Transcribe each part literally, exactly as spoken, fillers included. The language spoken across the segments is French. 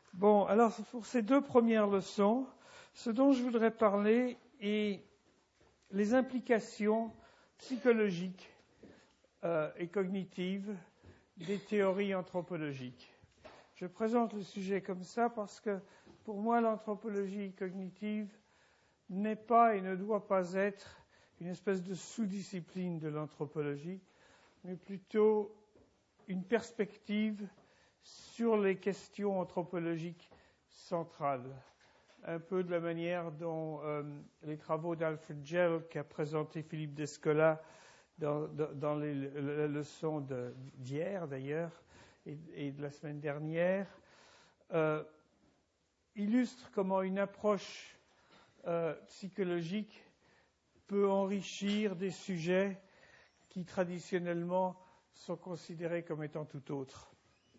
Bon, alors pour ces deux premières leçons, ce dont je voudrais parler est les implications psychologiques euh, et cognitives des théories anthropologiques. Je présente le sujet comme ça parce que pour moi l'anthropologie cognitive n'est pas et ne doit pas être une espèce de sous-discipline de l'anthropologie, mais plutôt une perspective sur les questions anthropologiques centrales. Un peu de la manière dont euh, les travaux d'Alfred Gell, qu'a présenté Philippe Descola dans, dans, dans les, la leçon de, d'hier d'ailleurs, et, et de la semaine dernière, euh, illustrent comment une approche euh, psychologique peut enrichir des sujets qui traditionnellement sont considérés comme étant tout autres.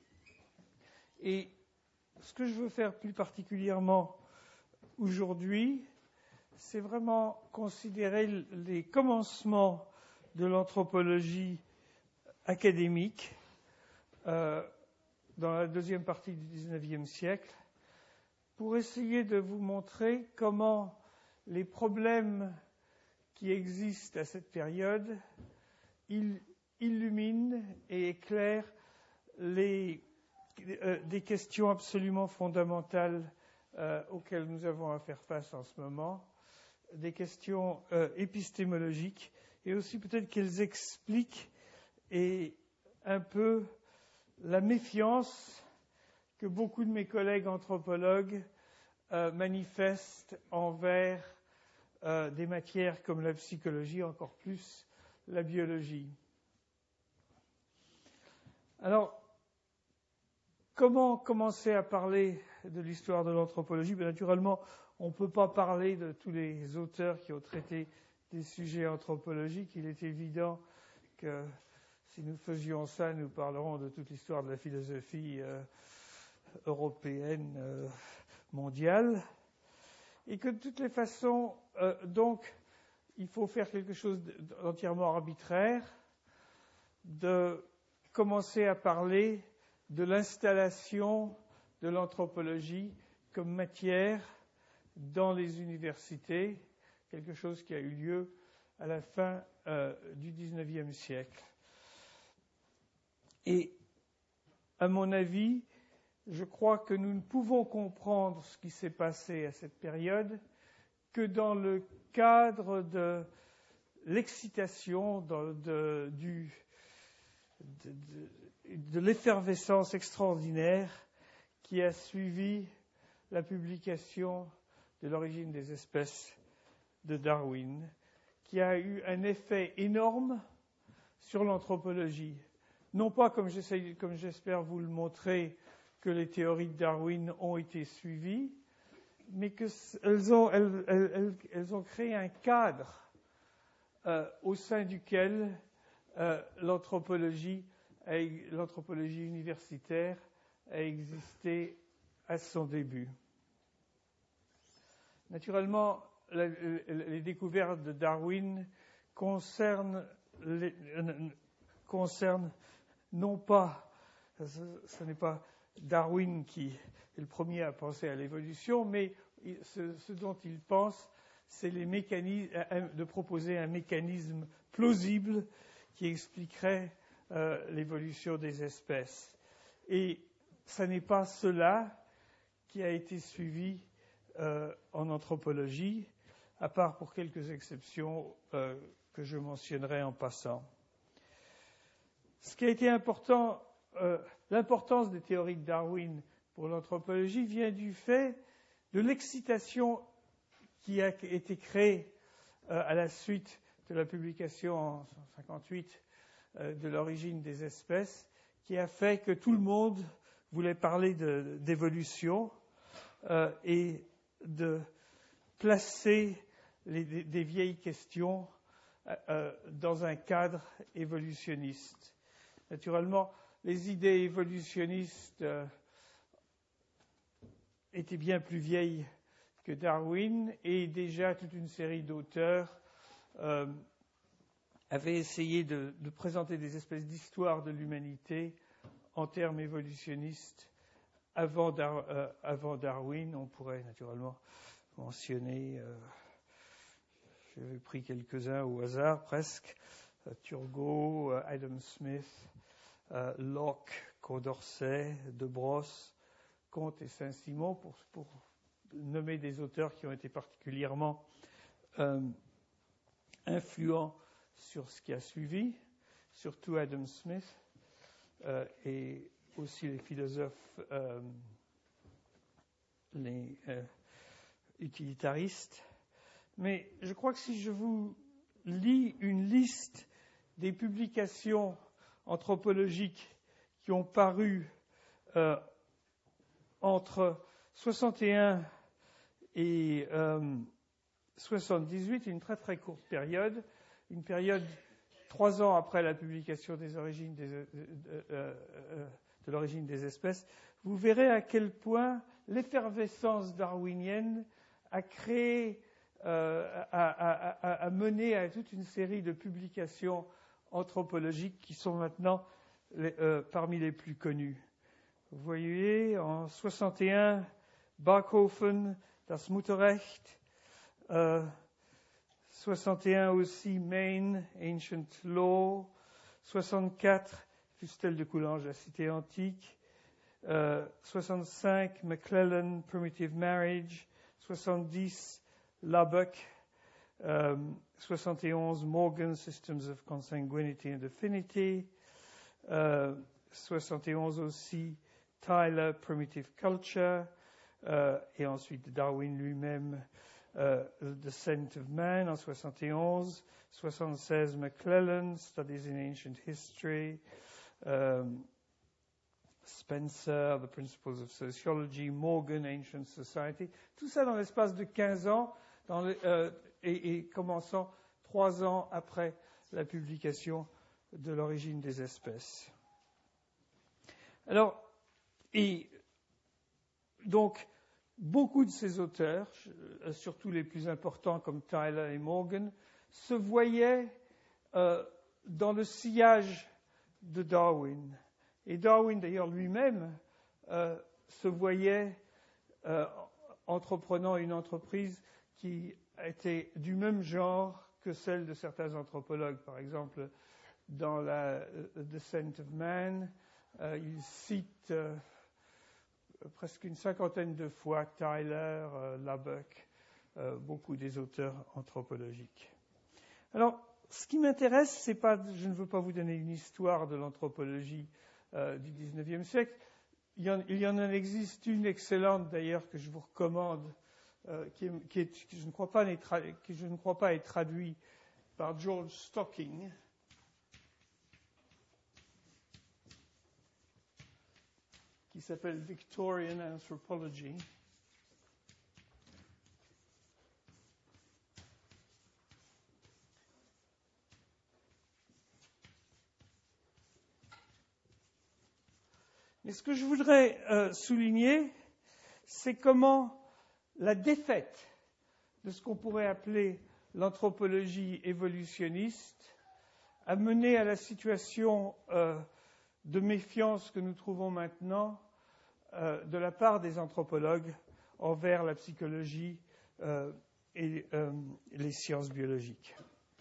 Et ce que je veux faire plus particulièrement aujourd'hui, c'est vraiment considérer les commencements de l'anthropologie académique euh, dans la deuxième partie du dix-neuvième siècle, pour essayer de vous montrer comment les problèmes qui existent à cette période il illumine et éclaire les, euh, des questions absolument fondamentales euh, auxquelles nous avons à faire face en ce moment, des questions euh, épistémologiques, et aussi peut-être qu'elles expliquent et un peu la méfiance que beaucoup de mes collègues anthropologues euh, manifestent envers euh, des matières comme la psychologie, encore plus la biologie. Alors, comment commencer à parler de l'histoire de l'anthropologie ? Bien, naturellement, on ne peut pas parler de tous les auteurs qui ont traité des sujets anthropologiques. Il est évident que si nous faisions ça, nous parlerons de toute l'histoire de la philosophie euh, européenne, euh, mondiale. Et que de toutes les façons, euh, donc, il faut faire quelque chose d'entièrement arbitraire, de commencer à parler de l'installation de l'anthropologie comme matière dans les universités, quelque chose qui a eu lieu à la fin euh, du dix-neuvième siècle. Et à mon avis, je crois que nous ne pouvons comprendre ce qui s'est passé à cette période que dans le cadre de l'excitation, de, de, du, de, de, de l'effervescence extraordinaire qui a suivi la publication de l'origine des espèces de Darwin, qui a eu un effet énorme sur l'anthropologie. Non pas, comme j'essaie, comme j'espère vous le montrer, que les théories de Darwin ont été suivies, mais qu'elles ont, elles, elles, elles ont créé un cadre euh, au sein duquel euh, l'anthropologie, a, l'anthropologie universitaire a existé à son début. Naturellement, la, les découvertes de Darwin concernent, les, euh, concernent non pas, ce, ce n'est pas Darwin qui est le premier à penser à l'évolution, mais ce, ce dont il pense, c'est les mécanismes, de proposer un mécanisme plausible qui expliquerait euh, l'évolution des espèces. Et ce n'est pas cela qui a été suivi euh, en anthropologie, à part pour quelques exceptions euh, que je mentionnerai en passant. Ce qui a été important, euh, l'importance des théories de Darwin pour l'anthropologie vient du fait de l'excitation qui a été créée euh, à la suite de la publication en cent cinquante-huit euh, de l'origine des espèces, qui a fait que tout le monde voulait parler de, d'évolution euh, et de placer les, des, des vieilles questions euh, dans un cadre évolutionniste. Naturellement, les idées évolutionnistes euh, étaient bien plus vieilles que Darwin, et déjà toute une série d'auteurs euh, avaient essayé de, de présenter des espèces d'histoires de l'humanité en termes évolutionnistes avant, Dar- euh, avant Darwin. On pourrait naturellement mentionner, euh, j'ai pris quelques-uns au hasard presque, euh, Turgot, euh, Adam Smith, euh, Locke, Condorcet, De Brosse, Comte et Saint-Simon, pour, pour nommer des auteurs qui ont été particulièrement euh, influents sur ce qui a suivi, surtout Adam Smith, euh, et aussi les philosophes, euh, les euh, utilitaristes. Mais je crois que si je vous lis une liste des publications anthropologiques qui ont paru euh, entre soixante et un et euh, soixante-dix-huit, une très très courte période, une période trois ans après la publication des origines des, euh, euh, euh, de l'origine des espèces, vous verrez à quel point l'effervescence darwinienne a créé, euh, a, a, a, a mené à toute une série de publications anthropologiques qui sont maintenant les, euh, parmi les plus connues. Vous voyez, en soixante et un, Barkhofen, Das Mutterrecht, euh, soixante et un aussi, Maine, Ancient Law, soixante-quatre, Fustel de Coulanges, La Cité Antique, euh, soixante-cinq, McClellan, Primitive Marriage, soixante-dix, Lubbock, euh, soixante et onze, Morgan, Systems of Consanguinity and Affinity, euh, soixante et onze aussi, Tyler, Primitive Culture, euh, et ensuite Darwin lui-même, euh, The Descent of Man en soixante et onze, soixante-seize, McClellan, Studies in Ancient History, euh, Spencer, The Principles of Sociology, Morgan, Ancient Society, tout ça dans l'espace de quinze ans, dans le, euh, et, et commençant trois ans après la publication de l'origine des espèces. Alors, et donc, beaucoup de ces auteurs, surtout les plus importants comme Tyler et Morgan, se voyaient euh, dans le sillage de Darwin. Et Darwin, d'ailleurs, lui-même, euh, se voyait euh, entreprenant une entreprise qui était du même genre que celle de certains anthropologues. Par exemple, dans la uh, Descent of Man, euh, il cite euh, presque une cinquantaine de fois Tyler, euh, Lubbock, euh, beaucoup des auteurs anthropologiques. Alors, ce qui m'intéresse, c'est pas, je ne veux pas vous donner une histoire de l'anthropologie euh, du dix-neuvième siècle. Il y, en, il y en existe une excellente d'ailleurs que je vous recommande, euh, qui, est, qui, est, qui, je ne crois pas tra- qui je ne crois pas est traduit par George Stocking. Qui s'appelle Victorian Anthropology. Mais ce que je voudrais euh, souligner, c'est comment la défaite de ce qu'on pourrait appeler l'anthropologie évolutionniste a mené à la situation euh, de méfiance que nous trouvons maintenant euh, de la part des anthropologues envers la psychologie euh, et euh, les sciences biologiques.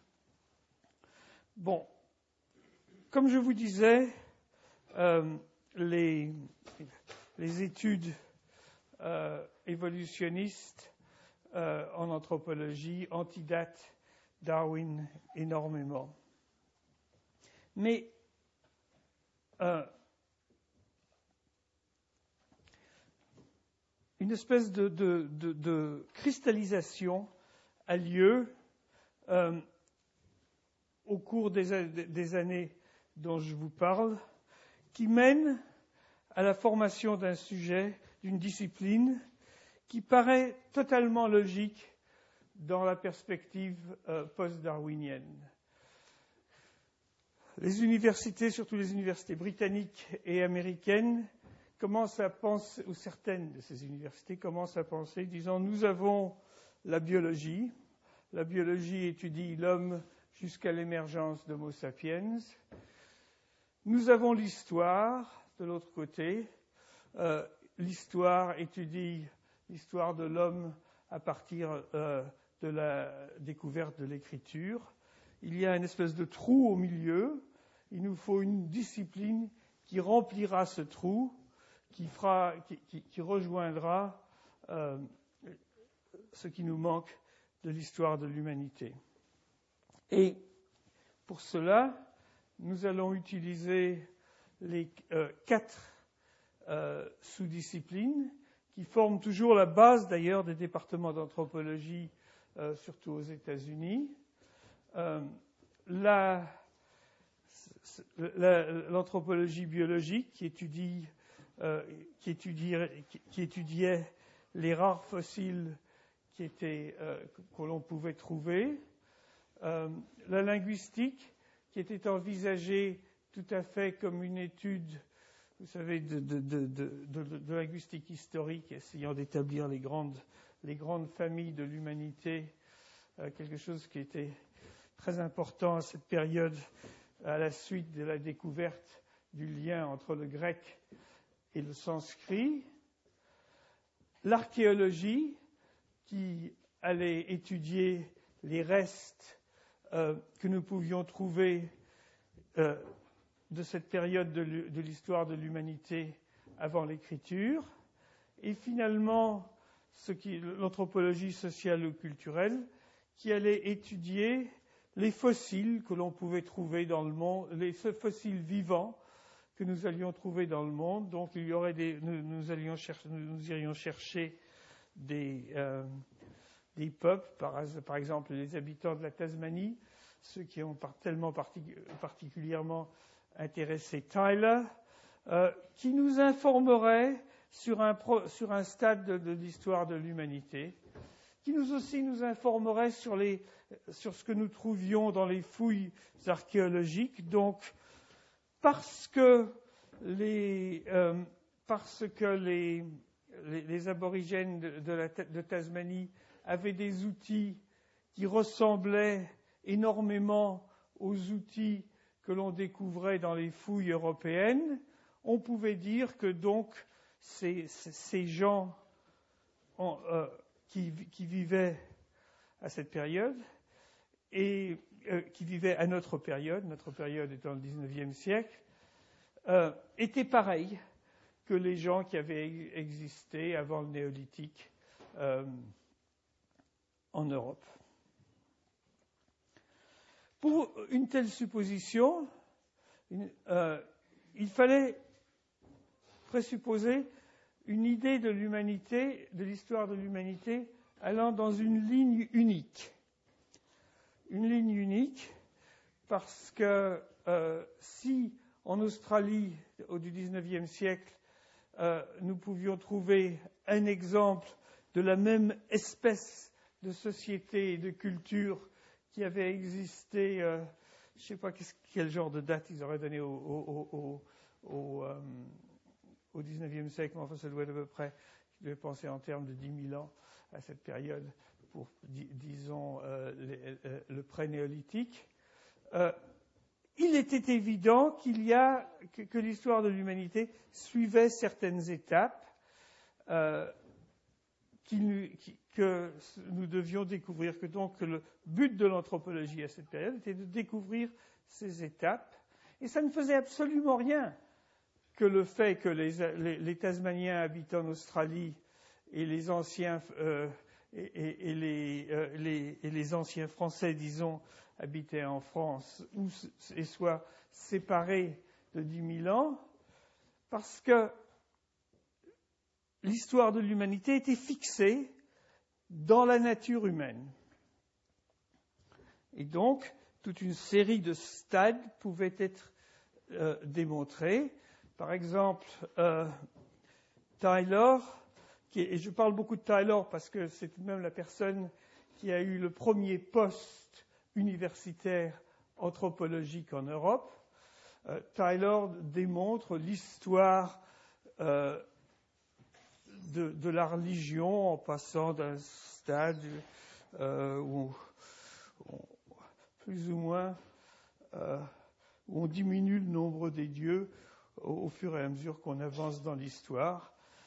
Bon, comme je vous disais, euh, les, les études euh, évolutionnistes euh, en anthropologie antidatent Darwin énormément. Mais euh, une espèce de, de, de, de cristallisation a lieu euh, au cours des, des années dont je vous parle, qui mène à la formation d'un sujet, d'une discipline qui paraît totalement logique dans la perspective euh, post-darwinienne. Les universités, surtout les universités britanniques et américaines, commencent à penser, ou certaines de ces universités commencent à penser, disant, nous avons la biologie. La biologie étudie l'homme jusqu'à l'émergence d'Homo sapiens. Nous avons l'histoire, de l'autre côté. Euh, l'histoire étudie l'histoire de l'homme à partir euh, de la découverte de l'écriture. Il y a une espèce de trou au milieu. Il nous faut une discipline qui remplira ce trou, qui, fera, qui, qui, qui rejoindra euh, ce qui nous manque de l'histoire de l'humanité. Et pour cela, nous allons utiliser les euh, quatre euh, sous-disciplines qui forment toujours la base d'ailleurs des départements d'anthropologie, euh, surtout aux États-Unis. Euh, la, la, l'anthropologie biologique qui étudie, euh, qui, étudiait, qui, qui étudiait les rares fossiles qui étaient, euh, que l'on pouvait trouver. Euh, la linguistique qui était envisagée tout à fait comme une étude, vous savez, de, de, de, de, de, de linguistique historique, essayant d'établir les grandes, les grandes familles de l'humanité, euh, quelque chose qui était très important à cette période, à la suite de la découverte du lien entre le grec et le sanskrit. L'archéologie, qui allait étudier les restes euh, que nous pouvions trouver euh, de cette période de, de l'histoire de l'humanité avant l'écriture, et finalement ce qui, l'anthropologie sociale ou culturelle, qui allait étudier les fossiles que l'on pouvait trouver dans le monde, les fossiles vivants que nous allions trouver dans le monde. Donc il y aurait des, nous, nous, allions chercher, nous irions chercher des, euh, des peuples, par, par exemple les habitants de la Tasmanie, ceux qui ont par, tellement partic, particulièrement intéressé Tyler, euh, qui nous informaient sur un, pro, sur un stade de, de l'histoire de l'humanité, qui nous aussi nous informerait sur, les, sur ce que nous trouvions dans les fouilles archéologiques. Donc, parce que les, euh, parce que les, les, les aborigènes de, de, la, de Tasmanie avaient des outils qui ressemblaient énormément aux outils que l'on découvrait dans les fouilles européennes, on pouvait dire que donc ces, ces gens en, euh, qui, qui vivaient à cette période et euh, qui vivaient à notre période, notre période étant le dix-neuvième siècle, euh, étaient pareils que les gens qui avaient existé avant le néolithique euh, en Europe. Pour une telle supposition, une, euh, il fallait présupposer une idée de l'humanité, de l'histoire de l'humanité, allant dans une ligne unique. Une ligne unique, parce que euh, si en Australie, au dix-neuvième siècle, euh, nous pouvions trouver un exemple de la même espèce de société et de culture qui avait existé, euh, je ne sais pas quel genre de date ils auraient donné au, au, au, au, euh, au dix-neuvième siècle, mais enfin ça doit être à peu près, je devais penser en termes de dix mille ans à cette période, pour, disons, euh, les, euh, le pré-néolithique. Euh, il était évident qu'il y a, que, que l'histoire de l'humanité suivait certaines étapes euh, qu'il, qui, que nous devions découvrir, que donc que le but de l'anthropologie à cette période était de découvrir ces étapes, et ça ne faisait absolument rien que le fait que les, les, les Tasmaniens habitant en Australie et les anciens euh, et, et, et, les, euh, les, et les anciens Français, disons, habitaient en France ou et soient séparés de dix mille ans, parce que l'histoire de l'humanité était fixée dans la nature humaine. Et donc, toute une série de stades pouvaient être euh, démontrés. Par exemple, euh, Taylor, qui est, et je parle beaucoup de Taylor parce que c'est tout de même la personne qui a eu le premier poste universitaire anthropologique en Europe. Euh, Taylor démontre l'histoire euh, de, de la religion en passant d'un stade euh, où, où plus ou moins euh, où on diminue le nombre des dieux au, au fur et à mesure qu'on avance dans l'histoire.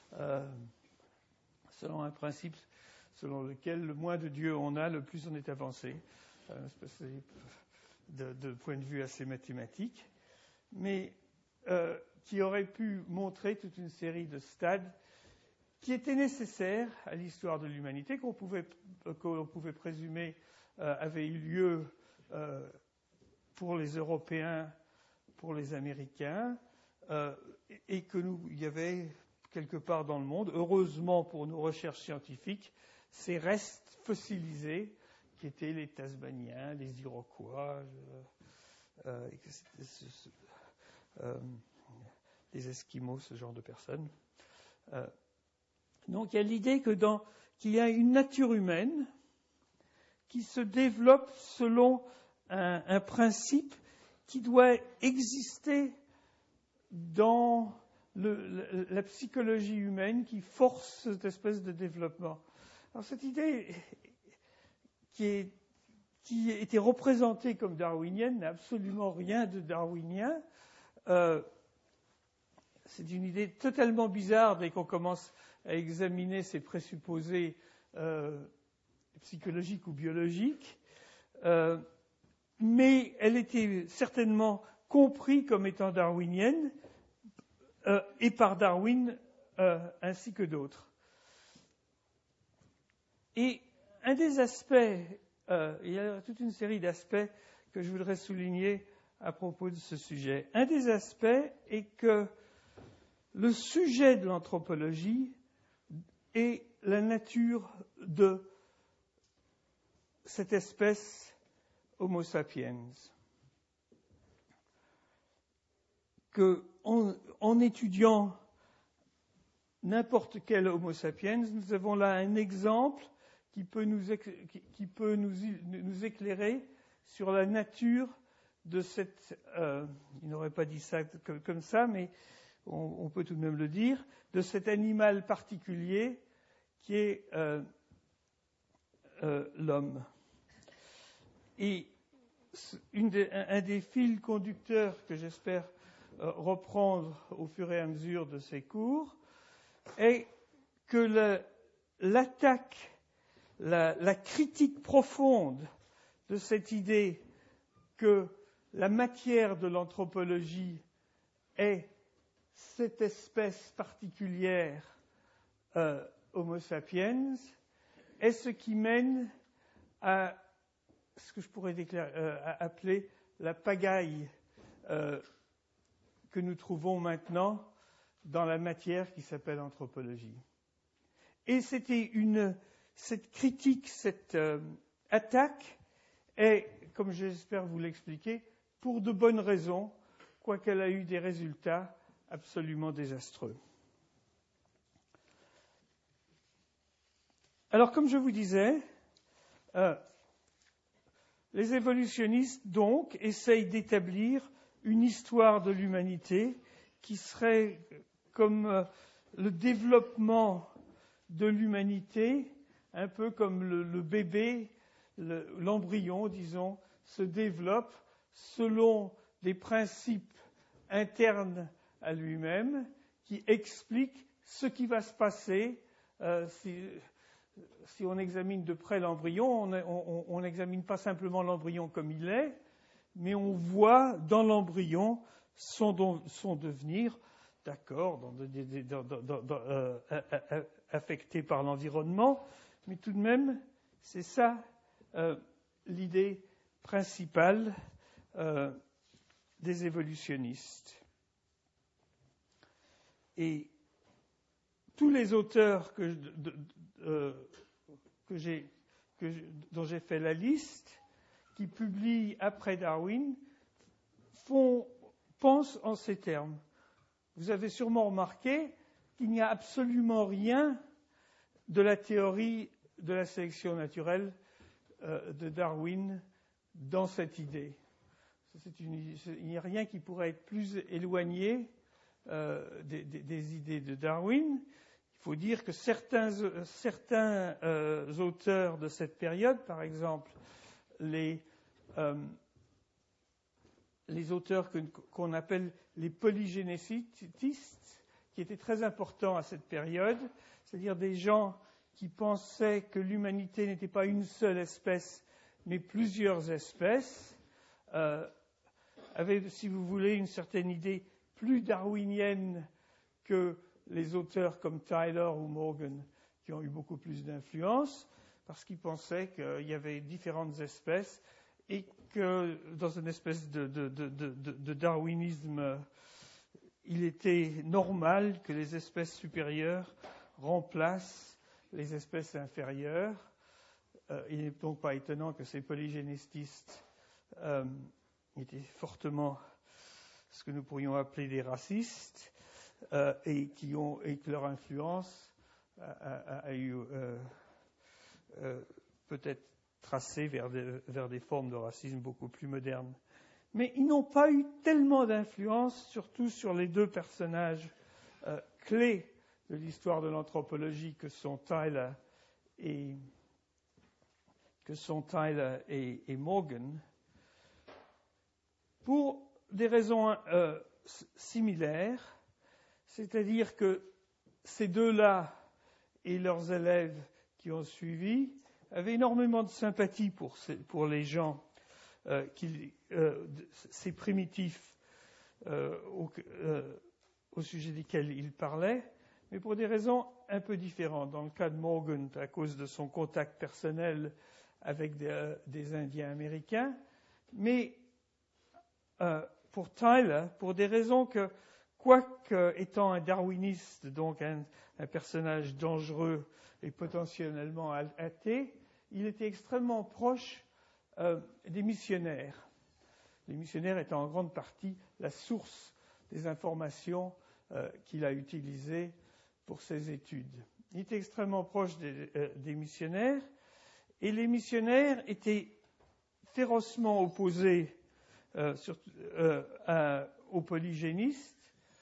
euh, selon un principe selon lequel le moins de dieux on a, le plus on est avancé. Euh, c'est de, de point de vue assez mathématique, mais euh, qui aurait pu montrer toute une série de stades qui étaient nécessaires à l'histoire de l'humanité, qu'on pouvait, qu'on pouvait présumer euh, avaient eu lieu euh, pour les Européens, pour les Américains, euh, et que nous, il y avait quelque part dans le monde, heureusement pour nos recherches scientifiques, ces restes fossilisés qui étaient les Tasmaniens, les Iroquois, euh, euh, euh, les Esquimaux, ce genre de personnes. Euh, donc il y a l'idée que dans, qu'il y a une nature humaine qui se développe selon un, un principe qui doit exister dans le, la, la psychologie humaine qui force cette espèce de développement. Alors cette idée qui, est, qui était représentée comme darwinienne n'a absolument rien de darwinien. Euh, c'est une idée totalement bizarre dès qu'on commence à examiner ses présupposés euh, psychologiques ou biologiques. Euh, mais elle était certainement comprise comme étant darwinienne, euh, et par Darwin euh, ainsi que d'autres. Et un des aspects, euh, il y a toute une série d'aspects que je voudrais souligner à propos de ce sujet. Un des aspects est que le sujet de l'anthropologie est la nature de cette espèce Homo sapiens. Que en, en étudiant n'importe quel Homo sapiens, nous avons là un exemple qui peut nous, qui, qui peut nous, nous éclairer sur la nature de cette, euh, il n'aurait pas dit ça comme, comme ça, mais on, on peut tout de même le dire, de cet animal particulier qui est euh, euh, l'homme. Et une des, un, un des fils conducteurs que j'espère euh, reprendre au fur et à mesure de ces cours est que le, l'attaque, la, la critique profonde de cette idée que la matière de l'anthropologie est cette espèce particulière euh, Homo sapiens est ce qui mène à ce que je pourrais déclarer, euh, appeler la pagaille euh, que nous trouvons maintenant dans la matière qui s'appelle anthropologie. Et c'était une, cette critique, cette euh, attaque est, comme j'espère vous l'expliquer, pour de bonnes raisons, quoiqu'elle a eu des résultats absolument désastreux. Alors, comme je vous disais, euh, les évolutionnistes, donc, essayent d'établir une histoire de l'humanité qui serait comme euh, le développement de l'humanité, un peu comme le, le bébé, le, l'embryon, disons, se développe selon des principes internes à lui-même qui expliquent ce qui va se passer euh, si, si on examine de près l'embryon. On n'examine pas simplement l'embryon comme il est, mais on voit dans l'embryon son, don, son devenir, d'accord, dans, dans, dans, dans, euh, affecté par l'environnement, mais tout de même, c'est ça euh, l'idée principale euh, des évolutionnistes. Et tous les auteurs que, de, de, euh, que j'ai, que, dont j'ai fait la liste, qui publient après Darwin, font, pensent en ces termes. Vous avez sûrement remarqué qu'il n'y a absolument rien de la théorie de la sélection naturelle euh, de Darwin dans cette idée. C'est une, il n'y a rien qui pourrait être plus éloigné euh, des, des, des idées de Darwin. Il faut dire que certains, certains euh, auteurs de cette période, par exemple les, euh, les auteurs que, qu'on appelle les polygénétistes, qui était très important à cette période, c'est-à-dire des gens qui pensaient que l'humanité n'était pas une seule espèce, mais plusieurs espèces, euh, avaient, si vous voulez, une certaine idée plus darwinienne que les auteurs comme Tyler ou Morgan, qui ont eu beaucoup plus d'influence, parce qu'ils pensaient qu'il y avait différentes espèces et que dans une espèce de, de, de, de, de darwinisme, il était normal que les espèces supérieures remplacent les espèces inférieures. Euh, il n'est donc pas étonnant que ces polygénistes euh, étaient fortement ce que nous pourrions appeler des racistes, euh, et, qui ont, et que leur influence a, a, a eu euh, euh, peut-être tracé vers des, vers des formes de racisme beaucoup plus modernes. Mais ils n'ont pas eu tellement d'influence, surtout sur les deux personnages euh, clés de l'histoire de l'anthropologie que sont Tyler et, que sont Tyler et, et Morgan, pour des raisons euh, similaires, c'est-à-dire que ces deux-là et leurs élèves qui ont suivi avaient énormément de sympathie pour, ces, pour les gens, euh, qui, euh, ces primitifs euh, au, euh, au sujet desquels ils parlaient, mais pour des raisons un peu différentes. Dans le cas de Morgan, à cause de son contact personnel avec des, euh, des Indiens américains, mais euh, pour Tyler, pour des raisons que, quoique étant un darwiniste, donc un, un personnage dangereux et potentiellement athée, il était extrêmement proche euh, des missionnaires. Les missionnaires étant en grande partie la source des informations euh, qu'il a utilisées pour ses études. Il était extrêmement proche des, euh, des missionnaires, et les missionnaires étaient férocement opposés euh, sur, euh, à, aux polygénistes,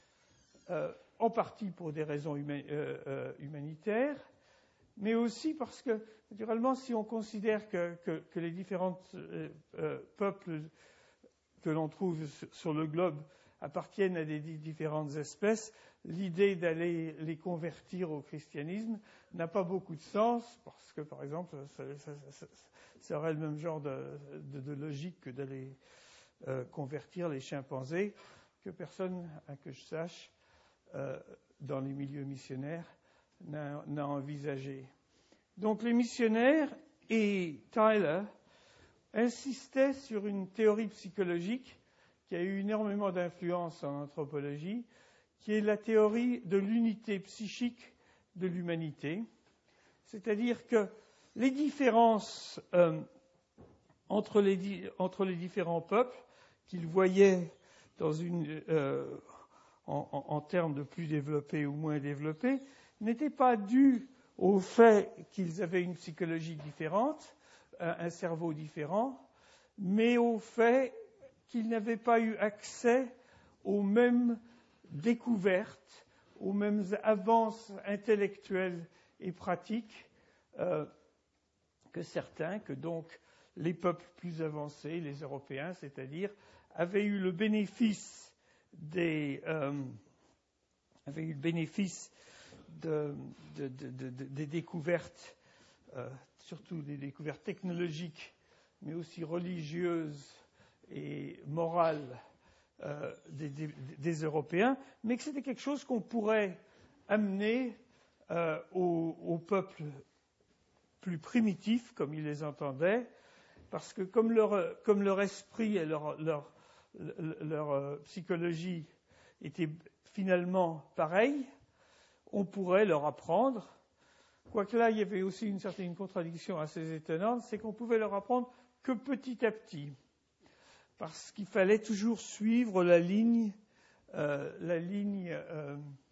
euh, en partie pour des raisons huma- euh, euh, humanitaires, mais aussi parce que, naturellement, si on considère que, que, que les différents euh, euh, peuples que l'on trouve sur le globe appartiennent à des différentes espèces, l'idée d'aller les convertir au christianisme n'a pas beaucoup de sens, parce que, par exemple, ça, ça, ça, ça aurait le même genre de, de, de logique que d'aller euh, convertir les chimpanzés, que personne, à que je sache, euh, dans les milieux missionnaires, n'a, n'a envisagé. Donc les missionnaires et Tyler insistaient sur une théorie psychologique qui a eu énormément d'influence en anthropologie, qui est la théorie de l'unité psychique de l'humanité. C'est-à-dire que les différences euh, entre, les, entre les différents peuples qu'ils voyaient dans une, euh, en, en, en termes de plus développés ou moins développés n'étaient pas dues au fait qu'ils avaient une psychologie différente, un cerveau différent, mais au fait qu'ils n'avaient pas eu accès aux mêmes découvertes, aux mêmes avances intellectuelles et pratiques euh, que certains, que donc les peuples plus avancés, les Européens, c'est-à-dire, avaient eu le bénéfice des, euh, avaient eu le bénéfice de, de, de, de, de, des découvertes, euh, surtout des découvertes technologiques, mais aussi religieuses et morales euh, des, des, des Européens, mais que c'était quelque chose qu'on pourrait amener euh, aux, aux peuples plus primitifs, comme ils les entendaient, parce que comme leur, comme leur esprit et leur, leur, leur, leur euh, psychologie étaient finalement pareils, on pourrait leur apprendre, quoique là il y avait aussi une certaine contradiction assez étonnante, c'est qu'on pouvait leur apprendre que petit à petit, parce qu'il fallait toujours suivre la ligne, euh, la ligne euh,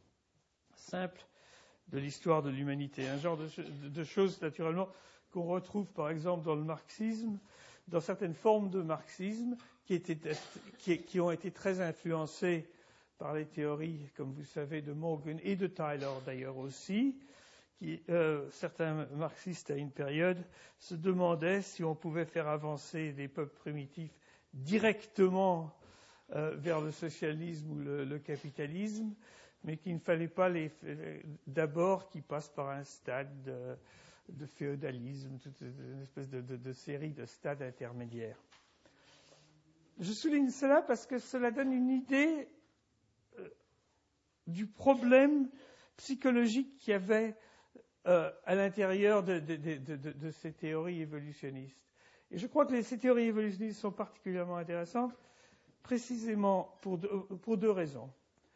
simple de l'histoire de l'humanité, un genre de, de, de choses naturellement qu'on retrouve par exemple dans le marxisme, dans certaines formes de marxisme qui, étaient, qui, qui ont été très influencées par les théories, comme vous savez, de Morgan et de Tyler d'ailleurs aussi, qui, euh, certains marxistes à une période se demandaient si on pouvait faire avancer des peuples primitifs directement euh, vers le socialisme ou le, le capitalisme, mais qu'il ne fallait pas les, d'abord qu'ils passent par un stade de, de féodalisme, toute une espèce de, de, de série de stades intermédiaires. Je souligne cela parce que cela donne une idée euh, du problème psychologique qu'il y avait euh, à l'intérieur de, de, de, de, de ces théories évolutionnistes. Et je crois que les, ces théories évolutionnistes sont particulièrement intéressantes, précisément pour deux, pour deux raisons.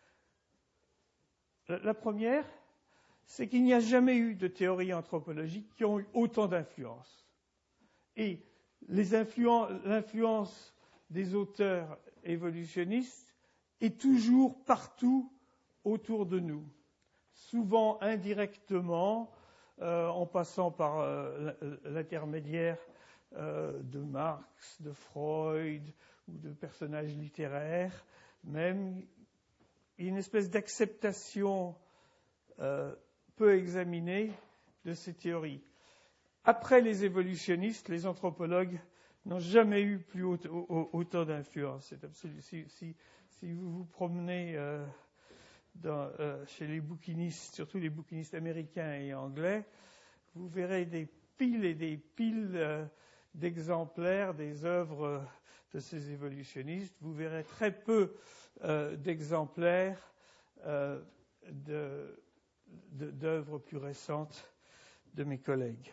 La, la première, c'est qu'il n'y a jamais eu de théories anthropologiques qui ont eu autant d'influence. Et les influen- l'influence des auteurs évolutionnistes est toujours partout autour de nous, souvent indirectement, euh, en passant par euh, l'intermédiaire euh, de Marx, de Freud ou de personnages littéraires, même une espèce d'acceptation euh, peu examinée de ces théories. Après les évolutionnistes, les anthropologues n'ont jamais eu plus haut, haut, autant d'influence. C'est absolu. Si, si, si vous vous promenez euh, dans, euh, chez les bouquinistes, surtout les bouquinistes américains et anglais, vous verrez des piles et des piles euh, d'exemplaires des œuvres euh, de ces évolutionnistes. Vous verrez très peu euh, d'exemplaires euh, de, de, d'œuvres plus récentes de mes collègues.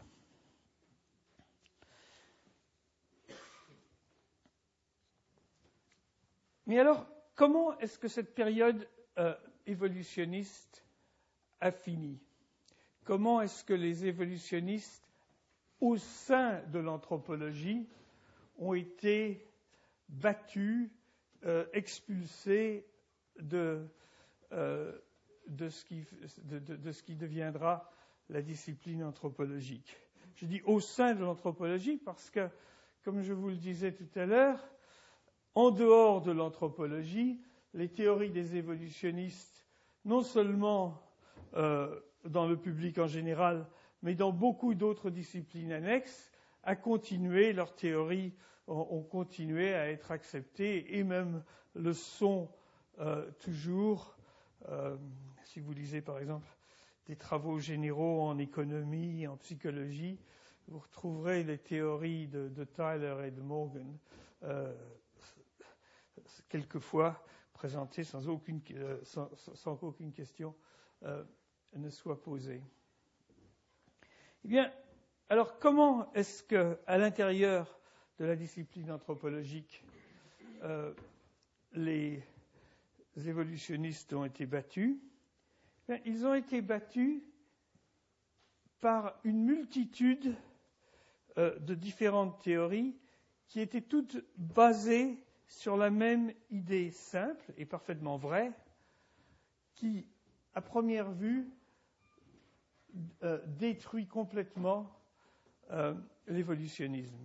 Mais alors, comment est-ce que cette période euh, évolutionniste a fini? Comment est-ce que les évolutionnistes, au sein de l'anthropologie, ont été battus, euh, expulsés de, euh, de, ce qui, de, de, de ce qui deviendra la discipline anthropologique? Je dis au sein de l'anthropologie parce que, comme je vous le disais tout à l'heure, en dehors de l'anthropologie, les théories des évolutionnistes, non seulement euh, dans le public en général, mais dans beaucoup d'autres disciplines annexes, a continué, leurs théories ont, ont continué à être acceptées et même le sont euh, toujours. Euh, si vous lisez par exemple des travaux généraux en économie, en psychologie, vous retrouverez les théories de, de Tyler et de Morgan, euh, quelquefois présentées sans aucune, euh, sans, sans qu'aucune question euh, ne soit posée. Eh bien, alors comment est-ce que, à l'intérieur de la discipline anthropologique, euh, les évolutionnistes ont été battus? Eh bien, ils ont été battus par une multitude euh, de différentes théories qui étaient toutes basées sur la même idée simple et parfaitement vraie, qui, à première vue, euh, détruit complètement euh, l'évolutionnisme.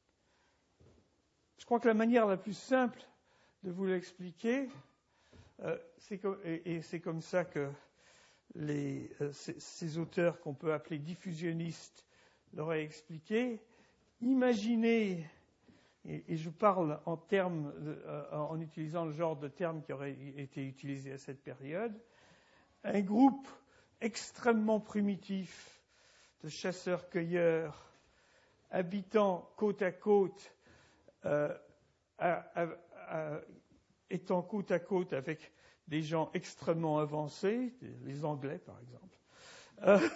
Je crois que la manière la plus simple de vous l'expliquer, euh, c'est comme, et, et c'est comme ça que les, euh, ces, ces auteurs qu'on peut appeler diffusionnistes l'auraient expliqué. Imaginez, et, et je parle en termes, de, euh, en utilisant le genre de termes qui aurait été utilisé à cette période, un groupe extrêmement primitif de chasseurs-cueilleurs habitant côte à côte, euh, à, à, à, étant côte à côte avec des gens extrêmement avancés, les Anglais par exemple. Euh,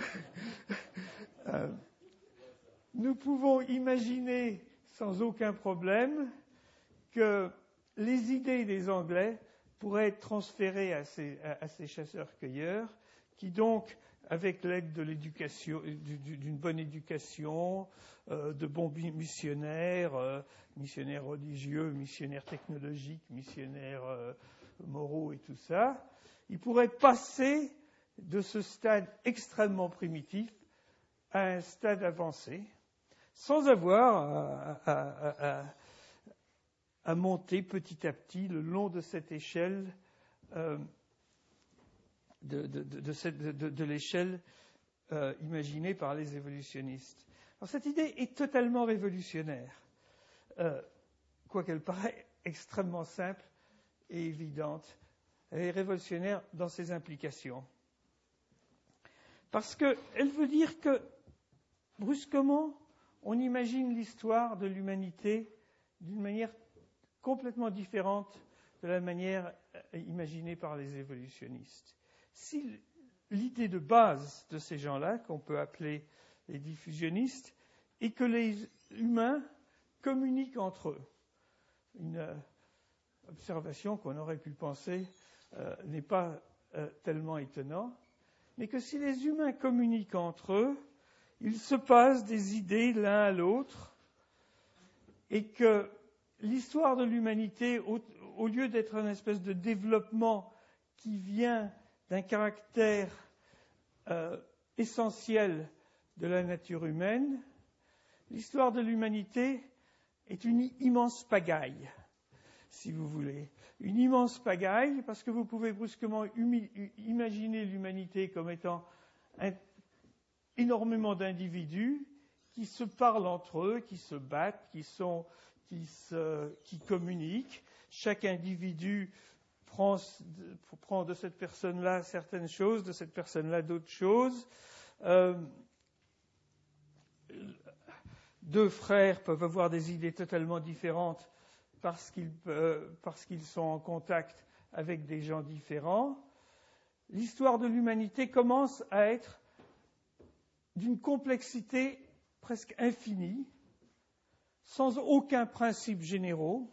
euh, nous pouvons imaginer sans aucun problème que les idées des Anglais pourraient être transférées à ces, à, à ces chasseurs-cueilleurs, qui donc, avec l'aide de l'éducation, d'une bonne éducation, euh, de bons missionnaires, euh, missionnaires religieux, missionnaires technologiques, missionnaires euh, moraux et tout ça, ils pourraient passer de ce stade extrêmement primitif à un stade avancé, sans avoir à, à, à, à monter petit à petit le long de cette échelle, euh, de, de, de, de, cette, de, de l'échelle euh, imaginée par les évolutionnistes. Alors cette idée est totalement révolutionnaire, euh, quoiqu'elle paraît extrêmement simple et évidente Elle est révolutionnaire dans ses implications. Parce qu'elle veut dire que, brusquement, on imagine l'histoire de l'humanité d'une manière complètement différente de la manière imaginée par les évolutionnistes. Si l'idée de base de ces gens-là, qu'on peut appeler les diffusionnistes, est que les humains communiquent entre eux, une euh, observation qu'on aurait pu penser euh, n'est pas euh, tellement étonnante, mais que si les humains communiquent entre eux, ils se passent des idées l'un à l'autre, et que l'histoire de l'humanité, au, au lieu d'être une espèce de développement qui vient d'un caractère euh, essentiel de la nature humaine, l'histoire de l'humanité est une immense pagaille, si vous voulez. Une immense pagaille, parce que vous pouvez brusquement humi- imaginer l'humanité comme étant un, énormément d'individus qui se parlent entre eux, qui se battent, qui, sont, qui, se, qui communiquent. Chaque individu prend, prend de cette personne-là certaines choses, de cette personne-là d'autres choses. Euh, deux frères peuvent avoir des idées totalement différentes parce qu'ils, euh, parce qu'ils sont en contact avec des gens différents. L'histoire de l'humanité commence à être d'une complexité presque infinie, sans aucun principe généraux,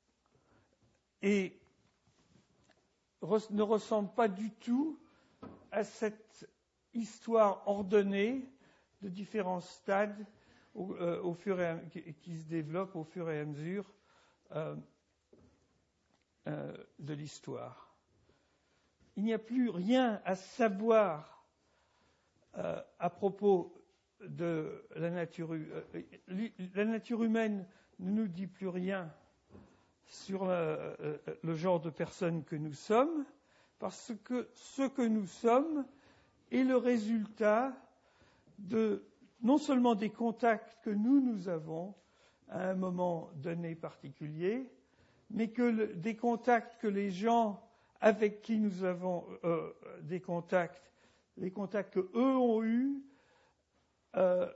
et re- ne ressemble pas du tout à cette histoire ordonnée de différents stades au, euh, au fur et à, qui, qui se développent au fur et à mesure euh, euh, de l'histoire. Il n'y a plus rien à savoir euh, à propos de la nature. Euh, la nature humaine ne nous dit plus rien sur euh, le genre de personnes que nous sommes, parce que ce que nous sommes est le résultat de non seulement des contacts que nous, nous avons à un moment donné particulier, mais que le, des contacts que les gens avec qui nous avons euh, des contacts, les contacts qu'eux ont eus, euh,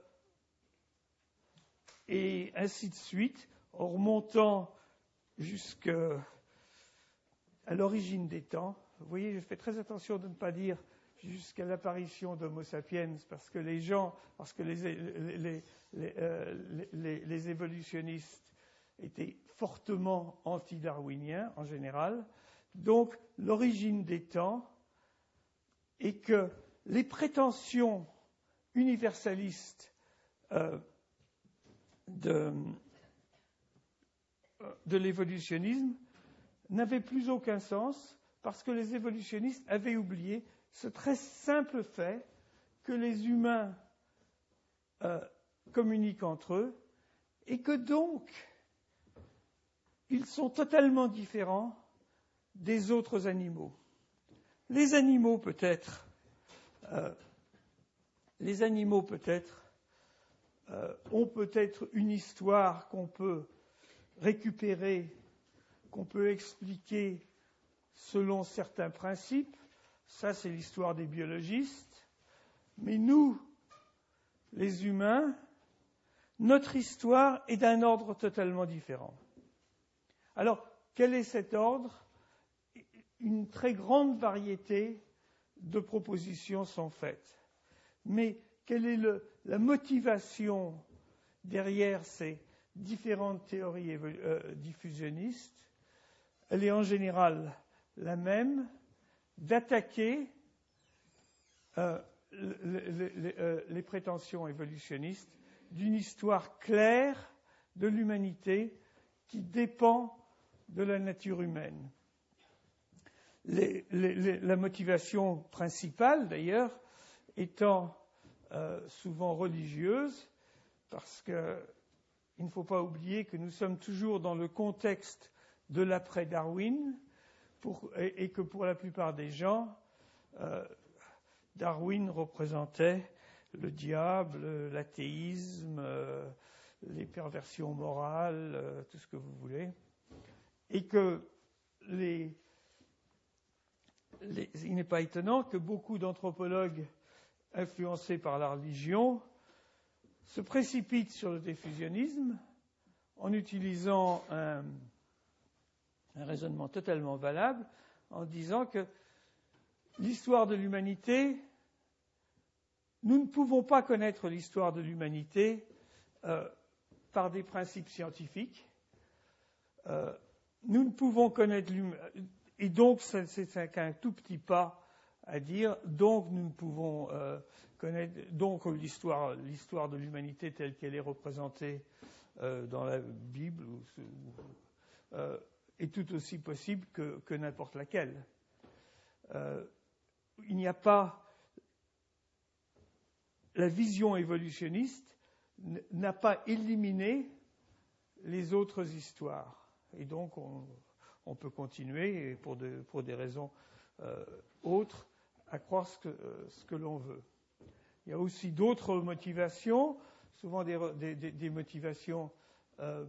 et ainsi de suite, en remontant jusqu'à l'origine des temps. Vous voyez, je fais très attention de ne pas dire jusqu'à l'apparition d'Homo sapiens, parce que les gens, parce que les, les, les, les, euh, les, les évolutionnistes étaient fortement anti-darwiniens en général. Donc, l'origine des temps est que les prétentions universalistes euh, de, de l'évolutionnisme n'avaient plus aucun sens, parce que les évolutionnistes avaient oublié ce très simple fait que les humains euh, communiquent entre eux, et que donc ils sont totalement différents des autres animaux. Les animaux peut-être, euh, les animaux peut-être euh, ont peut-être une histoire qu'on peut récupérer, qu'on peut expliquer selon certains principes. Ça, c'est l'histoire des biologistes. Mais nous, les humains, notre histoire est d'un ordre totalement différent. Alors, quel est cet ordre ? Une très grande variété de propositions sont faites. Mais quelle est le, la motivation derrière ces différentes théories euh, diffusionnistes ? Elle est en général la même, d'attaquer euh, les, les, euh, les prétentions évolutionnistes d'une histoire claire de l'humanité qui dépend de la nature humaine. Les, les, les, la motivation principale, d'ailleurs, étant euh, souvent religieuse, parce qu'il ne faut pas oublier que nous sommes toujours dans le contexte de l'après-Darwin, pour, et, et que pour la plupart des gens, euh, Darwin représentait le diable, l'athéisme, euh, les perversions morales, euh, tout ce que vous voulez, et que les les, il n'est pas étonnant que beaucoup d'anthropologues influencés par la religion se précipitent sur le diffusionnisme en utilisant un, un raisonnement totalement valable, en disant que l'histoire de l'humanité, nous ne pouvons pas connaître l'histoire de l'humanité euh, par des principes scientifiques. Euh, nous ne pouvons connaître l'humanité, et donc c'est, c'est qu'un tout petit pas à dire, donc nous ne pouvons euh, connaître, donc l'histoire, l'histoire de l'humanité telle qu'elle est représentée euh, dans la Bible ou, euh, est tout aussi possible que, que n'importe laquelle. Euh, il n'y a pas... La vision évolutionniste n'a pas éliminé les autres histoires. Et donc, on, on peut continuer, et pour, de, pour des raisons euh, autres, à croire ce que, euh, ce que l'on veut. Il y a aussi d'autres motivations, souvent des, des, des motivations euh,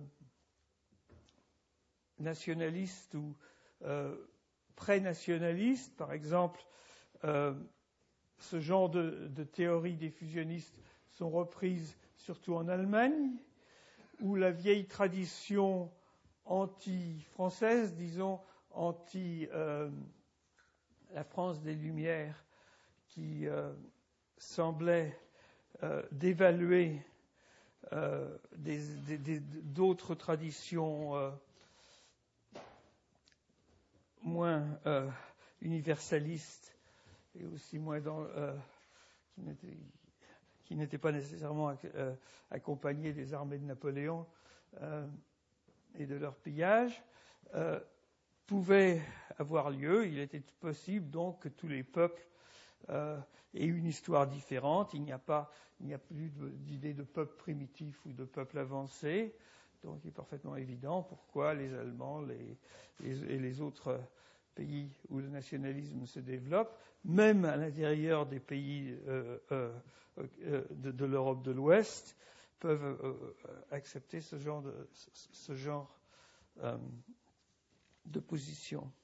nationalistes ou euh, pré-nationalistes. Par exemple, euh, ce genre de, de théories diffusionnistes sont reprises surtout en Allemagne, où la vieille tradition anti-française, disons, anti euh, la France des Lumières, qui euh, semblait euh, dévaluer euh, des, des, des, d'autres traditions euh, moins euh, universalistes et aussi moins dans, euh, qui n'étaient qui n'étaient pas nécessairement euh, accompagnés des armées de Napoléon euh, et de leur pillage, euh, pouvait avoir lieu. Il était possible donc que tous les peuples euh, aient une histoire différente. Il n'y a pas, il n'y a plus de, d'idée de peuple primitif ou de peuple avancé. Donc il est parfaitement évident pourquoi les Allemands les, les, et les autres pays où le nationalisme se développe, même à l'intérieur des pays euh, euh, euh, de, de l'Europe de l'Ouest, peuvent euh, accepter ce genre de, ce genre, euh, de position.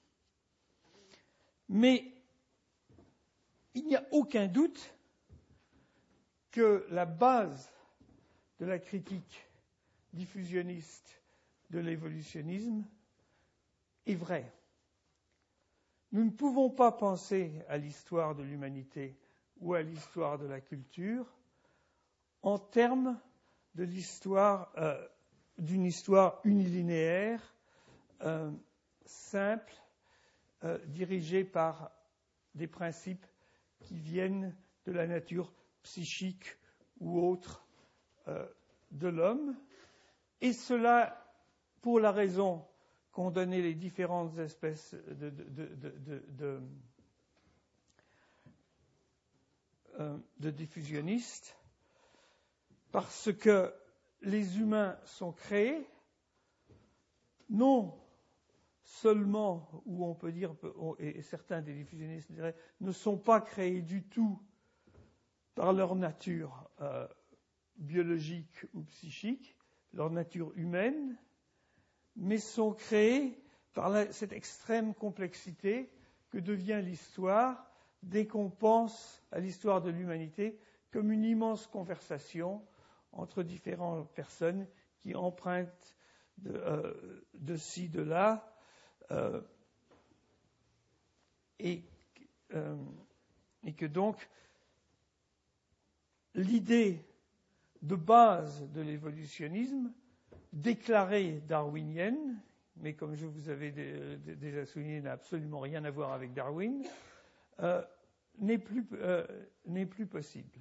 Mais il n'y a aucun doute que la base de la critique diffusionniste de l'évolutionnisme est vraie. Nous ne pouvons pas penser à l'histoire de l'humanité ou à l'histoire de la culture en termes de l'histoire, euh, d'une histoire unilinéaire, euh, simple, euh, dirigée par des principes qui viennent de la nature psychique ou autre euh, de l'homme, et cela pour la raison qu'ont donné les différentes espèces de, de, de, de, de, de, euh, de diffusionnistes, parce que les humains sont créés, non seulement, ou on peut dire, et certains des diffusionnistes diraient, ne sont pas créés du tout par leur nature euh, biologique ou psychique, leur nature humaine, mais sont créés par la, cette extrême complexité que devient l'histoire dès qu'on pense à l'histoire de l'humanité comme une immense conversation entre différentes personnes qui empruntent de, euh, de ci, de là, euh, et, euh, et que donc l'idée de base de l'évolutionnisme, déclarée darwinienne, mais comme je vous avais déjà souligné, n'a absolument rien à voir avec Darwin, euh, n'est plus, euh, n'est plus possible.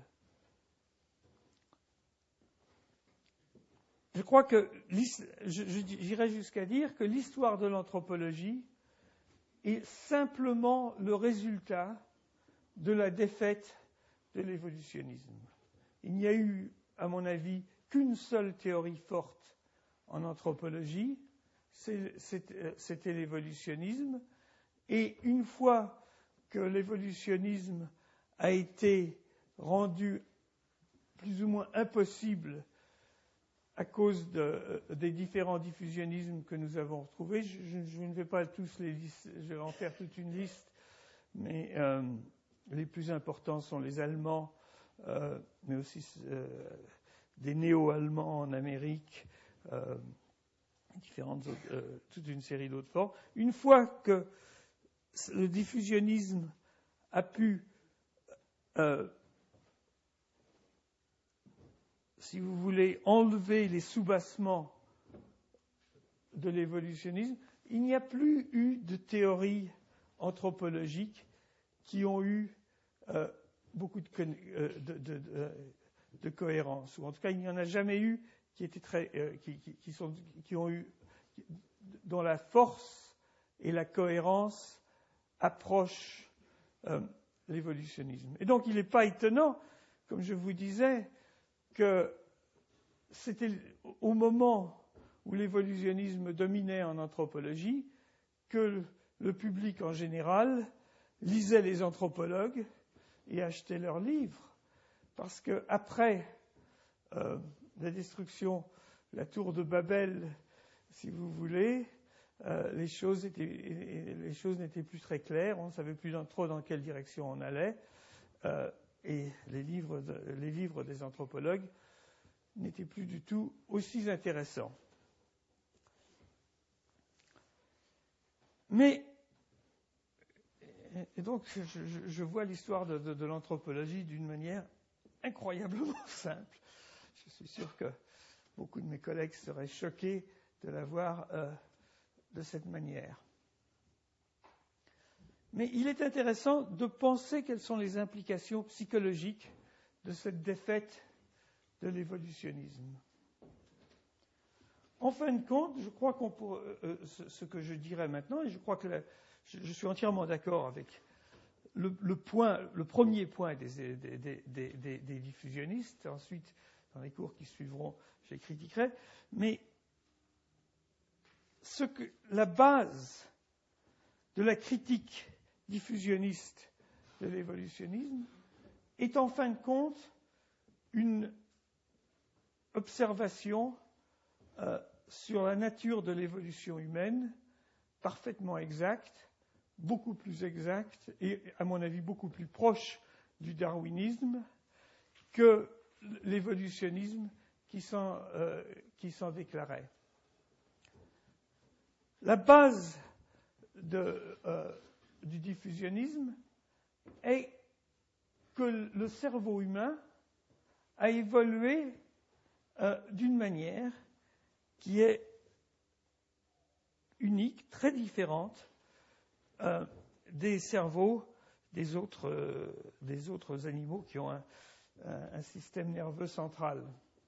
Je crois que, j'irais jusqu'à dire que l'histoire de l'anthropologie est simplement le résultat de la défaite de l'évolutionnisme. Il n'y a eu, à mon avis, qu'une seule théorie forte en anthropologie, c'était l'évolutionnisme. Et une fois que l'évolutionnisme a été rendu plus ou moins impossible à cause de, des différents diffusionnismes que nous avons retrouvés, je, je ne vais pas tous les listes, je vais en faire toute une liste, mais euh, les plus importants sont les Allemands, euh, mais aussi euh, des néo-allemands en Amérique, euh, différentes autres, euh, toute une série d'autres formes. Une fois que le diffusionnisme a pu, euh, si vous voulez, enlever les soubassements de l'évolutionnisme, il n'y a plus eu de théories anthropologiques qui ont eu euh, beaucoup de, euh, de, de, de, de cohérence, ou en tout cas il n'y en a jamais eu qui étaient très, euh, qui, qui, qui, sont, qui ont eu, dont la force et la cohérence approchent euh, l'évolutionnisme. Et donc il n'est pas étonnant, comme je vous disais, que c'était au moment où l'évolutionnisme dominait en anthropologie que le public en général lisait les anthropologues et achetait leurs livres. Parce qu'après euh, la destruction, la tour de Babel, si vous voulez, euh, les choses étaient, les choses n'étaient plus très claires, on ne savait plus dans, trop dans quelle direction on allait, euh, et les livres, de, les livres des anthropologues n'étaient plus du tout aussi intéressants. Mais, et donc, je, je vois l'histoire de, de, de l'anthropologie d'une manière incroyablement simple. Je suis sûr que beaucoup de mes collègues seraient choqués de la voir euh, de cette manière. Mais il est intéressant de penser quelles sont les implications psychologiques de cette défaite de l'évolutionnisme. En fin de compte, je crois qu'on pour, euh, ce, ce que je dirais maintenant, et je crois que la, je, je suis entièrement d'accord avec le, le point, le premier point des, des, des, des, des, des diffusionnistes. Ensuite, dans les cours qui suivront, je les critiquerai. Mais ce que, la base de la critique diffusionniste de l'évolutionnisme est en fin de compte une observation euh, sur la nature de l'évolution humaine parfaitement exacte, beaucoup plus exacte et, à mon avis, beaucoup plus proche du darwinisme que l'évolutionnisme qui s'en, euh, qui s'en déclarait. La base de, euh, du diffusionnisme est que le cerveau humain a évolué euh, d'une manière qui est unique, très différente euh, des cerveaux des autres, euh, des autres animaux qui ont un, un, un système nerveux central.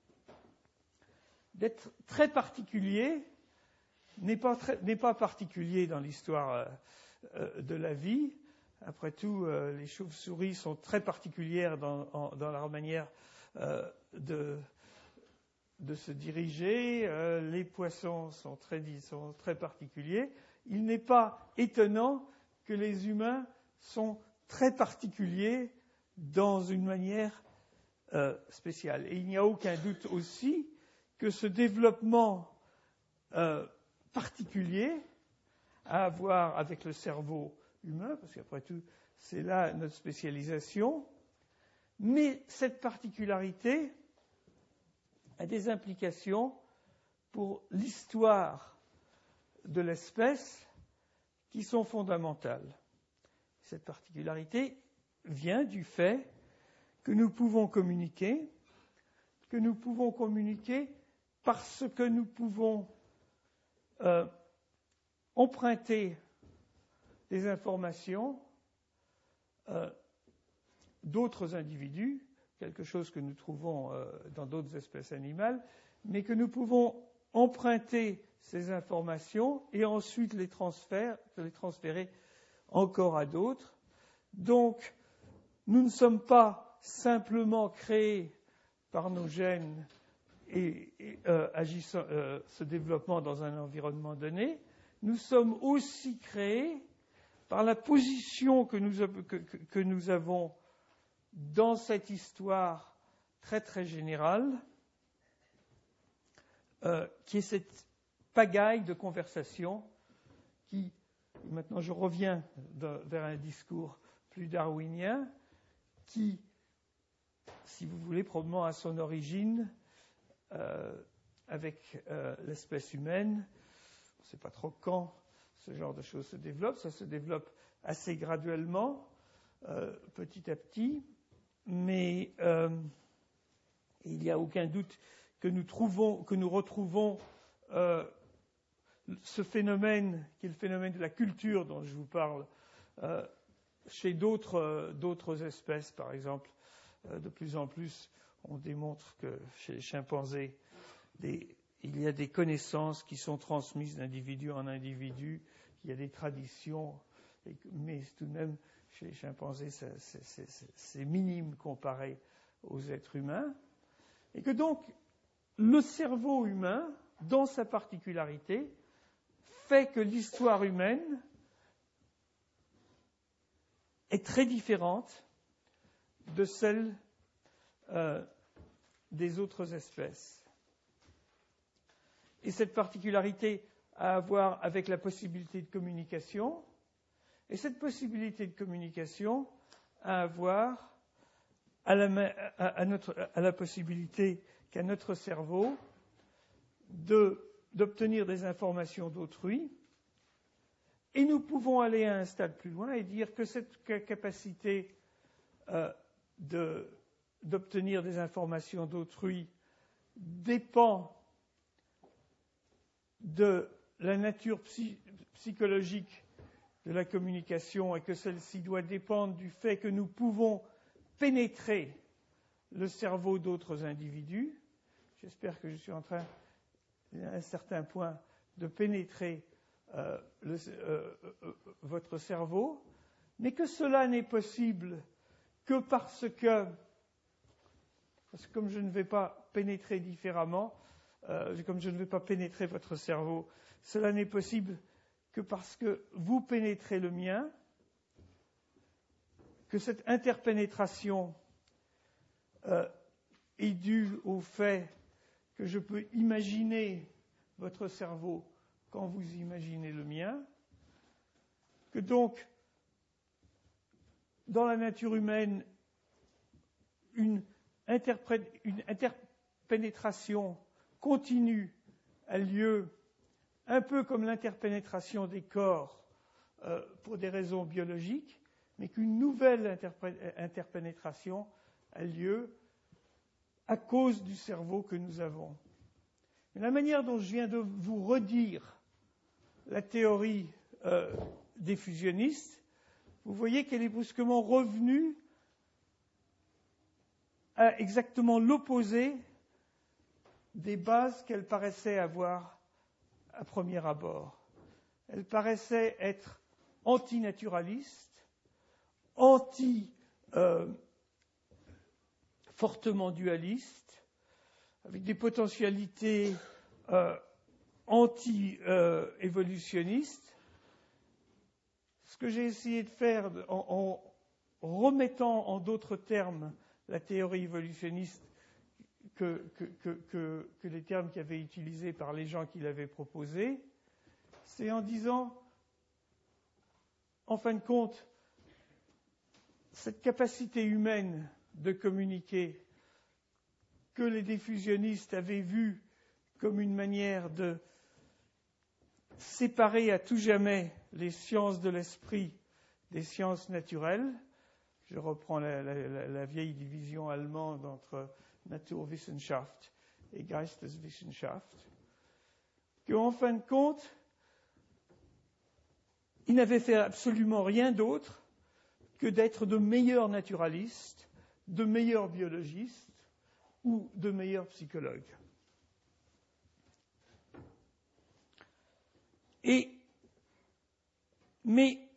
D'être très particulier n'est pas, très, n'est pas particulier dans l'histoire euh, euh, de la vie. Après tout, euh, les chauves-souris sont très particulières dans, en, dans leur manière euh, de, de se diriger. Euh, les poissons sont très, sont très particuliers. Il n'est pas étonnant que les humains sont très particuliers dans une manière euh, spéciale. Et il n'y a aucun doute aussi que ce développement euh, particulier à avoir avec le cerveau humain, parce qu'après tout, c'est là notre spécialisation, mais cette particularité a des implications pour l'histoire de l'espèce qui sont fondamentales. Cette particularité vient du fait que nous pouvons communiquer, que nous pouvons communiquer parce que nous pouvons euh, emprunter des informations euh, d'autres individus, quelque chose que nous trouvons euh, dans d'autres espèces animales, mais que nous pouvons emprunter ces informations et ensuite les, transférer, les transférer encore à d'autres. Donc, nous ne sommes pas simplement créés par nos gènes et, et euh, agissant, euh, ce développement dans un environnement donné, nous sommes aussi créés par la position que nous, que, que, que nous avons dans cette histoire très très générale, euh, qui est cette pagaille de conversation qui Maintenant, je reviens de, vers un discours plus darwinien qui, si vous voulez, probablement a son origine euh, avec euh, l'espèce humaine. On ne sait pas trop quand ce genre de choses se développe. Ça se développe assez graduellement, euh, petit à petit, mais euh, il n'y a aucun doute que nous trouvons, que nous retrouvons euh, ce phénomène, qui est le phénomène de la culture dont je vous parle, euh, chez d'autres, euh, d'autres espèces, par exemple. Euh, de plus en plus, on démontre que chez les chimpanzés, des, il y a des connaissances qui sont transmises d'individu en individu, il y a des traditions, et, mais tout de même, chez les chimpanzés, ça, c'est, c'est, c'est, c'est minime comparé aux êtres humains. Et que donc, le cerveau humain, dans sa particularité, fait que l'histoire humaine est très différente de celle euh, des autres espèces. Et cette particularité a à voir avec la possibilité de communication, et cette possibilité de communication a à voir à la, à, à notre, à la possibilité qu'a notre cerveau de d'obtenir des informations d'autrui, et nous pouvons aller à un stade plus loin et dire que cette capacité euh, de, d'obtenir des informations d'autrui dépend de la nature psy, psychologique de la communication et que celle-ci doit dépendre du fait que nous pouvons pénétrer le cerveau d'autres individus. J'espère que je suis en train à un certain point de pénétrer euh, le, euh, euh, votre cerveau, mais que cela n'est possible que parce que, parce que comme je ne vais pas pénétrer différemment, euh, comme je ne vais pas pénétrer votre cerveau, cela n'est possible que parce que vous pénétrez le mien, que cette interpénétration euh, est due au fait que je peux imaginer votre cerveau quand vous imaginez le mien, que donc, dans la nature humaine, une, interpré- une interpénétration continue a lieu, un peu comme l'interpénétration des corps euh, pour des raisons biologiques, mais qu'une nouvelle interpré- interpénétration a lieu à cause du cerveau que nous avons. Mais la manière dont je viens de vous redire la théorie euh, des fusionnistes, vous voyez qu'elle est brusquement revenue à exactement l'opposé des bases qu'elle paraissait avoir à premier abord. Elle paraissait être antinaturaliste, anti euh, fortement dualiste, avec des potentialités euh, anti-évolutionnistes. Euh, Ce que j'ai essayé de faire en, en remettant en d'autres termes la théorie évolutionniste que, que, que, que, que les termes qui avaient été utilisés par les gens qui l'avaient proposé, c'est en disant, en fin de compte, cette capacité humaine de communiquer que les diffusionnistes avaient vue comme une manière de séparer à tout jamais les sciences de l'esprit des sciences naturelles. Je reprends la, la, la vieille division allemande entre Naturwissenschaft et Geisteswissenschaft, qu'en fin de compte, ils n'avaient fait absolument rien d'autre que d'être de meilleurs naturalistes, de meilleurs biologistes ou de meilleurs psychologues. Et, mais,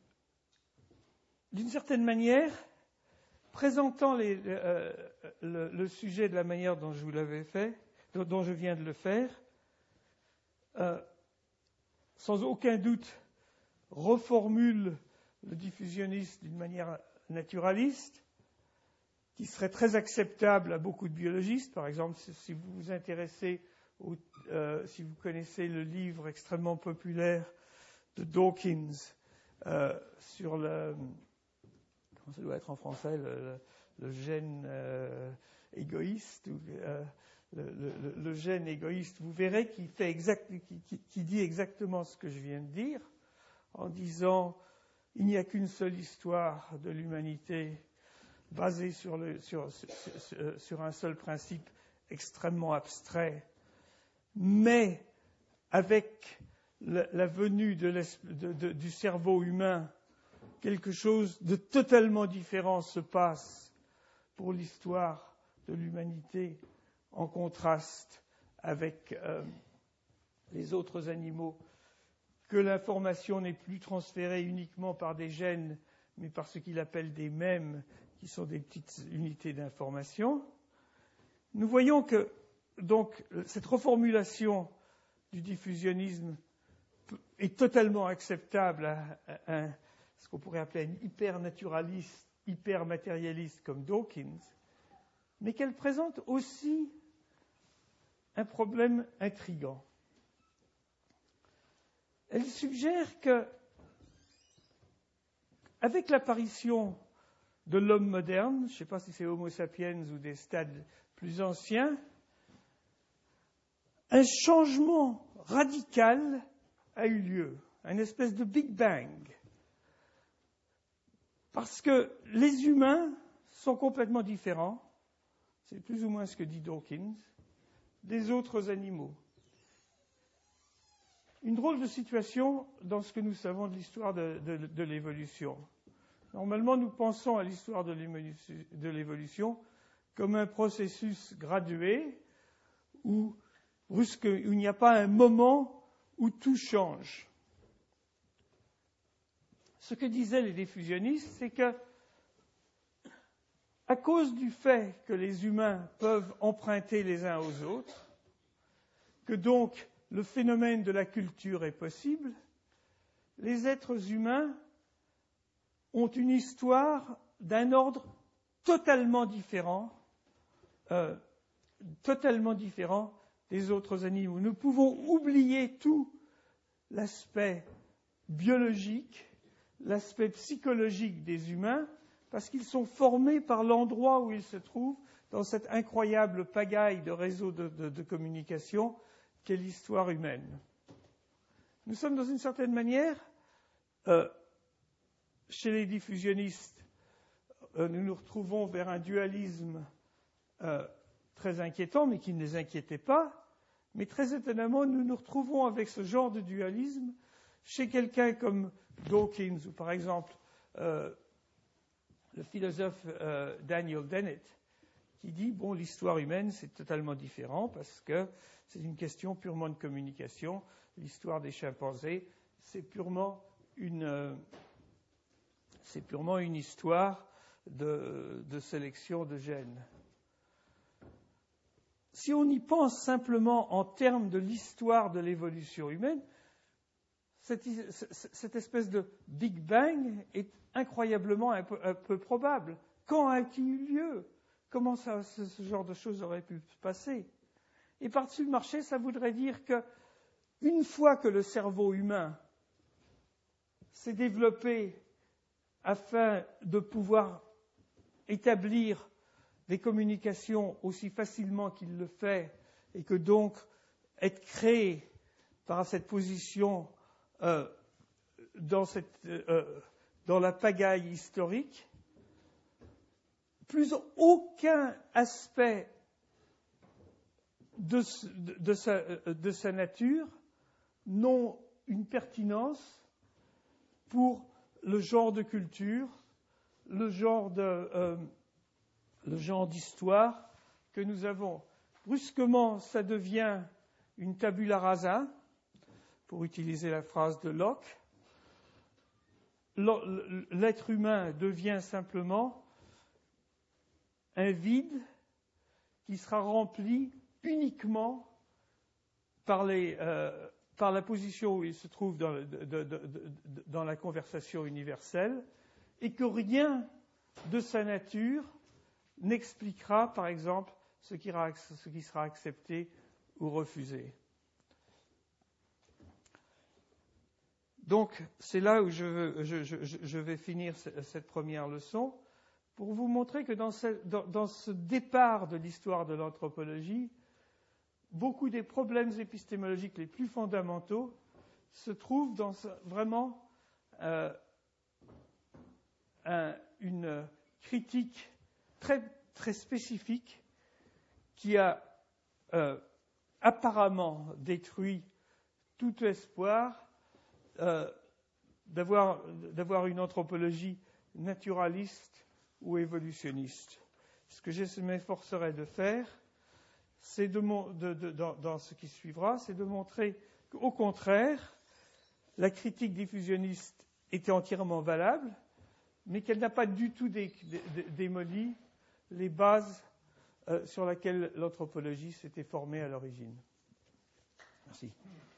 d'une certaine manière, présentant les, euh, le, le sujet de la manière dont je vous l'avais fait, dont, dont je viens de le faire, euh, sans aucun doute, reformule le diffusionniste d'une manière naturaliste, qui serait très acceptable à beaucoup de biologistes. Par exemple, si vous vous intéressez, au, euh, si vous connaissez le livre extrêmement populaire de Dawkins euh, sur le, comment ça doit être en français, le, le gène euh, égoïste, ou, euh, le, le, le gène égoïste, vous verrez qu'il fait exact, qui, qui, qui dit exactement ce que je viens de dire, en disant il n'y a qu'une seule histoire de l'humanité basée sur, le, sur, sur, sur un seul principe extrêmement abstrait, mais avec la, la venue de de, de, du cerveau humain, quelque chose de totalement différent se passe pour l'histoire de l'humanité, en contraste avec euh, les autres animaux, que l'information n'est plus transférée uniquement par des gènes, mais par ce qu'il appelle des mèmes, qui sont des petites unités d'information. Nous voyons que donc cette reformulation du diffusionnisme est totalement acceptable à, à, à ce qu'on pourrait appeler un hyper-naturaliste, hyper-matérialiste comme Dawkins, mais qu'elle présente aussi un problème intrigant. Elle suggère que, avec l'apparition de l'homme moderne, je ne sais pas si c'est Homo sapiens ou des stades plus anciens, un changement radical a eu lieu, une espèce de Big Bang. Parce que les humains sont complètement différents, c'est plus ou moins ce que dit Dawkins, des autres animaux. Une drôle de situation dans ce que nous savons de l'histoire de, de, de l'évolution. Normalement, nous pensons à l'histoire de l'évolution comme un processus gradué où, brusque, où il n'y a pas un moment où tout change. Ce que disaient les diffusionnistes, c'est que, à cause du fait que les humains peuvent emprunter les uns aux autres, que donc le phénomène de la culture est possible, les êtres humains ont une histoire d'un ordre totalement différent, euh, totalement différent des autres animaux. Nous pouvons oublier tout l'aspect biologique, l'aspect psychologique des humains, parce qu'ils sont formés par l'endroit où ils se trouvent, dans cette incroyable pagaille de réseaux de, de, de communication qu'est l'histoire humaine. Nous sommes, dans une certaine manière, euh, chez les diffusionnistes, euh, nous nous retrouvons vers un dualisme euh, très inquiétant, mais qui ne les inquiétait pas. Mais très étonnamment, nous nous retrouvons avec ce genre de dualisme chez quelqu'un comme Dawkins, ou par exemple euh, le philosophe euh, Daniel Dennett, qui dit, bon, l'histoire humaine, c'est totalement différent, parce que c'est une question purement de communication. L'histoire des chimpanzés, c'est purement une... Euh, C'est purement une histoire de, de sélection de gènes. Si on y pense simplement en termes de l'histoire de l'évolution humaine, cette, cette espèce de Big Bang est incroyablement un peu, un peu probable. Quand a-t-il eu lieu ? Comment ça, ce, ce genre de choses aurait pu se passer ? Et par-dessus le marché, ça voudrait dire que, une fois que le cerveau humain s'est développé afin de pouvoir établir des communications aussi facilement qu'il le fait, et que donc être créé par cette position euh, dans, cette, euh, dans la pagaille historique, plus aucun aspect de, de, de, sa, de sa nature n'ont une pertinence pour le genre de culture, le genre de, euh, le genre d'histoire que nous avons. Brusquement, ça devient une tabula rasa, pour utiliser la phrase de Locke. L'être humain devient simplement un vide qui sera rempli uniquement par les... Euh, par la position où il se trouve dans, de, de, de, de, dans la conversation universelle, et que rien de sa nature n'expliquera, par exemple, ce qui, ce qui sera accepté ou refusé. Donc, c'est là où je, veux, je, je, je vais finir cette première leçon, pour vous montrer que dans ce, dans, dans ce départ de l'histoire de l'anthropologie, beaucoup des problèmes épistémologiques les plus fondamentaux se trouvent dans ce, vraiment euh, un, une critique très, très spécifique qui a euh, apparemment détruit tout espoir euh, d'avoir, d'avoir une anthropologie naturaliste ou évolutionniste. Ce que je m'efforcerai de faire, c'est de, de, de dans, dans ce qui suivra, c'est de montrer qu'au contraire, la critique diffusionniste était entièrement valable, mais qu'elle n'a pas du tout dé, dé, démoli les bases euh, sur lesquelles l'anthropologie s'était formée à l'origine. Merci.